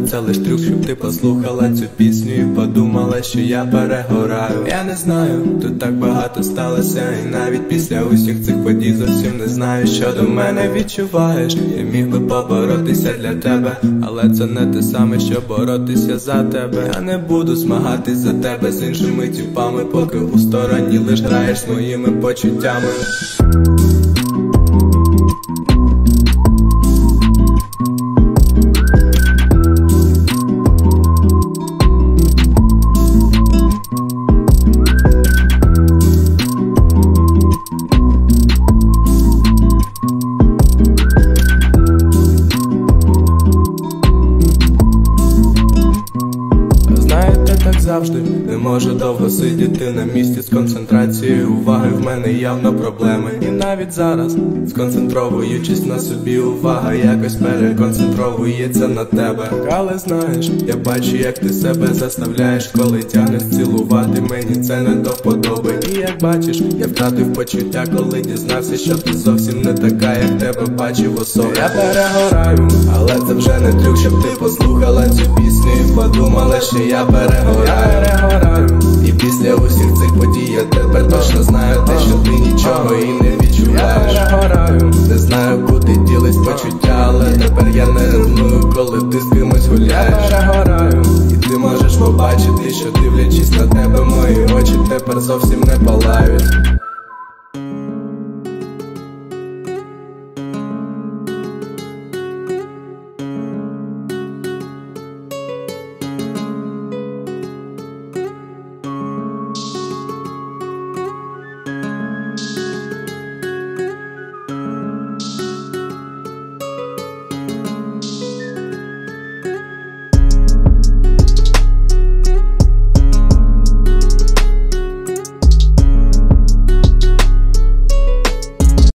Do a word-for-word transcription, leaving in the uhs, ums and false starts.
це лиш трюк, щоб ти послухала цю пісню і подумала, що я перегораю. Я не знаю, тут так багато сталося, і навіть після усіх цих подій зовсім не знаю, що до мене відчуваєш. Я міг би поборотися для тебе, але це не те саме, що боротися за тебе. Я не буду змагатись за тебе з іншими тіпами, поки у стороні лиш граєш своїми почуттями. Завжди не можу довго сидіти на місці з концентрацією уваги. В мене явно проблеми. І навіть зараз, сконцентровуючись на собі, увага якось переконцентровується на тебе. Але знаєш, я бачу, як ти себе заставляєш, коли тягнеш цілувати, мені це не до вподоби. І як бачиш, я втратив почуття, коли дізнався, що ти зовсім не така, як тебе бачив особи. Я перегораю, але це вже не трюк, щоб ти послухала цю пісню і подумала, що я перегораю. Перегораю. І після усіх цих подій я тепер точно знаю те, що ти нічого і не відчуваєш. Я перегораю. Не знаю, куди ділись почуття, але тепер я не ревную, коли ти з кимось гуляєш. Я перегораю. І ти можеш побачити, що дивлячись на тебе, мої очі тепер зовсім не палають.